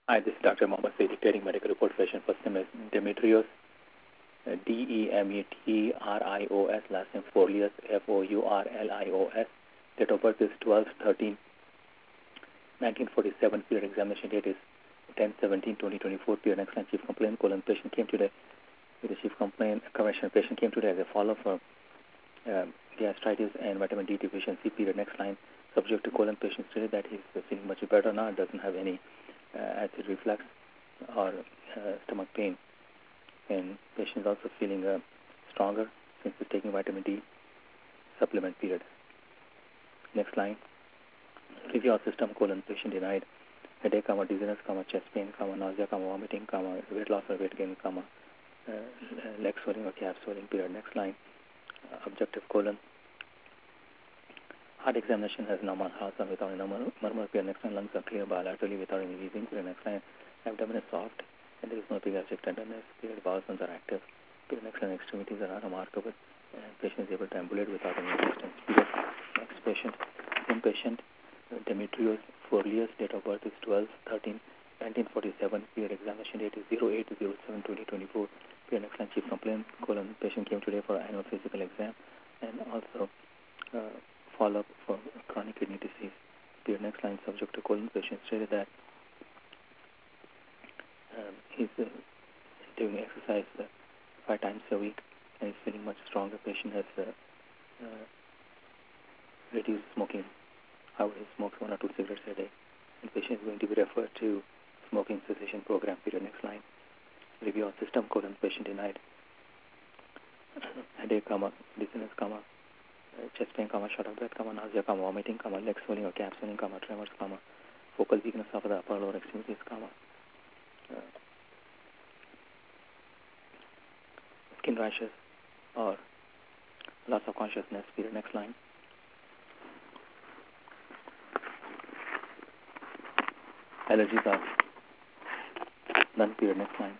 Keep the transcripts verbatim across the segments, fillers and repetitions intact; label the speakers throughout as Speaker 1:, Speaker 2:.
Speaker 1: Hi, this is Doctor Mohammed Said, dictating medical report. Patient first name is Demetrios, uh, D E M E T R I O S, last name Fourlius, F O U R L I O S. Date of birth is twelve thirteen nineteen forty-seven. Period examination date is ten seventeen twenty twenty-four. Period next line, chief complaint, colon, patient came today with a chief complaint, correction, patient came today as a follow-up for uh, gastritis and vitamin D deficiency. Period next line, subject to colon, patient stated that he's feeling much better now, doesn't have any uh, acid reflux or uh, stomach pain, and patient is also feeling uh, stronger since he's taking vitamin D supplement. Period. Next line, review of system, colon, patient denied headache, comma, dizziness, comma, chest pain, comma, nausea, comma, vomiting, comma, weight loss or weight gain, comma, uh, leg swelling or calf swelling. Period. Next line, uh, objective, colon, heart examination has normal heart sound without any murmur. Period. Next line, lungs are clear bilaterally without any wheezing. Period. Next line, abdomen is soft and there is no epigastric tenderness. Period. Bowel sounds are active. Period. Next line, extremities are unremarkable and patient is able to ambulate without any resistance. Period. Next patient, same patient, Demetrios Fourlius, date of birth is twelve thirteen nineteen forty-seven. Period. Examination date is zero eight zero seven twenty twenty-four. Period. Next line, chief complaint, colon, patient came today for annual physical exam and also uh, follow-up for chronic kidney disease. Period. Next line, subject to colon, patient stated that um, he's uh, doing exercise uh, five times a week and he's feeling much stronger. Patient has uh, uh, reduced smoking. However, he smokes one or two cigarettes a day. And patient is going to be referred to smoking cessation program. Period. Next line, review of system, colon, patient denied headache, comma, dizziness, comma, uh, chest pain, comma, short of breath, comma, nausea, comma, vomiting, comma, leg swelling or calf swelling, comma, tremors, comma, focal weakness of the upper or lower extremities, comma, uh, skin rashes or loss of consciousness. Period. Next line, allergies are none. Period. Next line,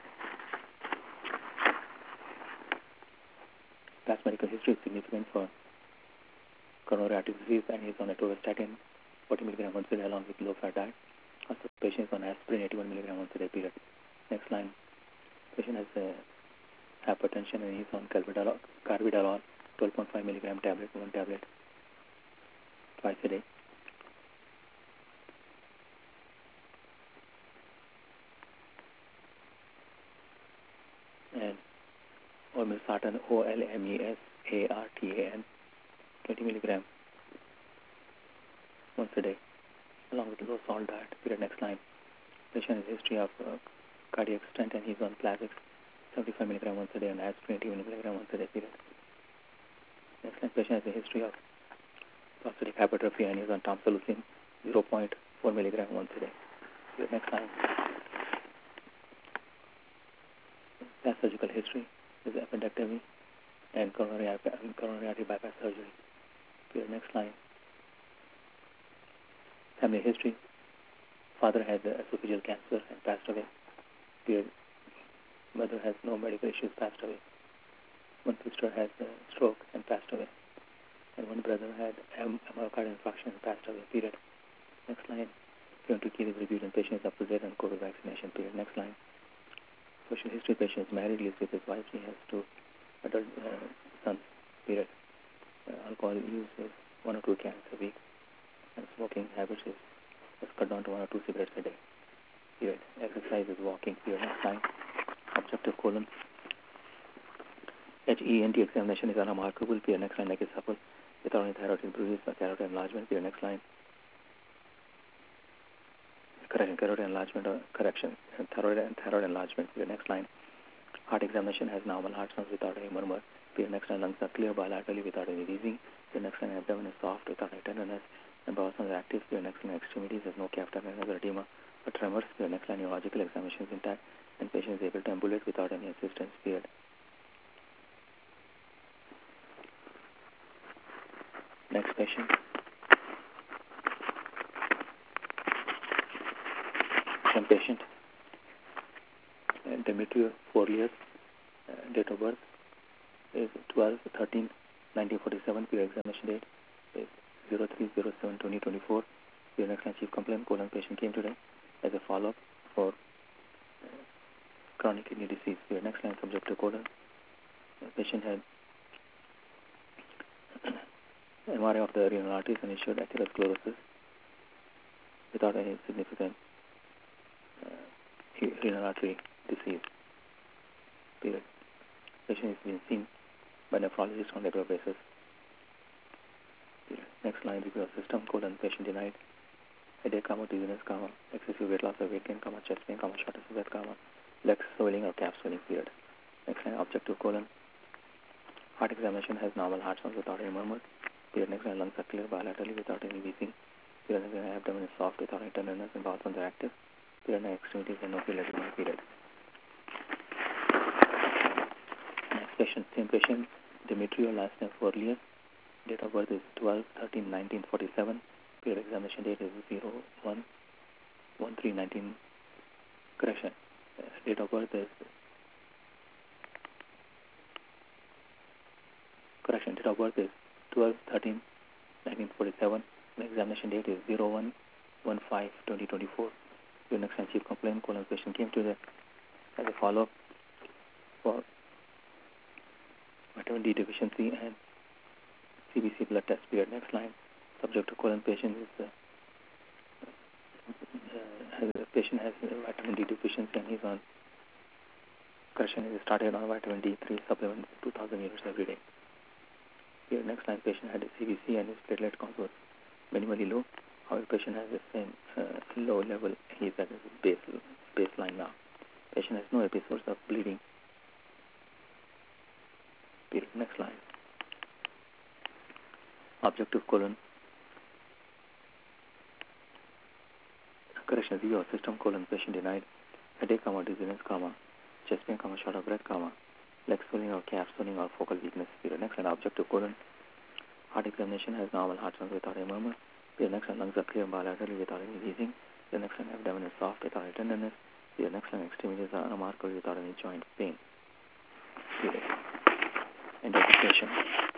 Speaker 1: past medical history is significant for coronary artery disease and he is on atorvastatin forty milligram once a day along with low-fat diet. Also, patient is on aspirin eighty-one milligram once a day. Period. Next line, patient has uh, hypertension and he is on carvedilol, carvedilol twelve point five milligram tablet, one tablet twice a day. And olmesartan, O L M E S A R T A N, twenty milligram once a day, along with low salt diet. Period. Next line, patient has history of uh, cardiac stent and he's on Plavix, seventy-five milligram once a day and aspirin eighty milligram once a day. Period. Next line, patient has a history of prostatic hypertrophy and he's on tamsulosin, zero point four milligram once a day. Period. Next line, past surgical history is appendectomy and coronary, coronary artery bypass surgery. Period. Next line, family history, father had uh, esophageal cancer and passed away. Period. Mother has no medical issues, passed away. One sister has a stroke and passed away. And one brother had a myocardial infarction and passed away. Period. Next line, preventive care is reviewed and patient is up to date on COVID vaccination. Period. Next line, social history, patient is married, lives with his wife, he has two adult uh, sons. Period. Uh, alcohol use is one or two cans a week, and smoking habits is, is cut down to one or two cigarettes a day. Period. Exercise is walking. Period. Next line, objective, colon, H E N T examination is unremarkable. Period. Next line, neck is supple without any thyroid increase or thyroid enlargement. Period. Next line, correction, thyroid enlargement or correction, thyroid and thyroid enlargement. Period. Next line, heart examination has normal heart sounds without any murmur. Period. Next line, lungs are clear bilaterally without any wheezing. Period. Next line, abdomen is soft without any tenderness and bowel sounds are active. Period. Next line, extremities has no calf tenderness or edema or tremors. Period. Next line, neurological examination is intact and patient is able to ambulate without any assistance. Period. Next patient, same patient, Demetrios Fourlius, uh, date of birth is twelve thirteen nineteen forty-seven. Period. Examination date is zero three zero seven twenty twenty-four. Period. Next line, chief complaint, colon, patient came today as a follow-up for chronic kidney disease. Period. Next line, subject to colon. The patient had M R I of the renal arteries and it showed atherosclerosis without any significant uh, renal artery disease. Period. Patient is being seen by nephrologist on a regular basis. Period. Next line, review of system, colon, patient denied headache, comma, dizziness, comma, excessive weight loss or weight gain, comma, chest pain, comma, shortness of breath, comma, leg swelling or calf swelling. Period. Next line, objective colon. Heart examination has normal heart sounds without any murmur. Period. Next line, lungs are clear bilaterally without any wheezing. Period. Next line, abdomen is soft without any tenderness and bowel sounds are active. Period. Next, extremities and no feel period. Next patient, same patient, Demetrio, last name Forlius. Date of birth is twelve thirteen nineteen forty-seven. Period. Examination date is zero one one three nineteen. Correction. Uh, date of birth is Correction. Date of birth is twelve thirteen nineteen forty-seven. The examination date is zero one one five twenty twenty-four. Your next and chief complaint, colon, patient came to the as a follow-up for vitamin D deficiency and C B C blood test. Period. Next line, subject to colon, patient is uh, uh, has, the patient has uh, vitamin D deficiency and he's on correction is started on vitamin D three supplement two thousand units every day. Here, next line, patient had a C B C and his platelet count was minimally low. However, patient has the same uh, low level. He is at his base, baseline now. Patient has no episodes of bleeding. Period. Next line. Objective colon. Correction, view of system, colon, patient denied headache, comma, dizziness, comma, chest pain, comma, short of breath, comma, leg swelling or calf swelling or focal weakness. Period. Next line, objective colon. Heart examination has normal heart sounds without a murmur. Period. Next line, lungs are clear bilaterally without any wheezing. The next line, abdomen is soft without any tenderness. The next line, extremities are unremarkable without any joint pain. Period. End of the patient.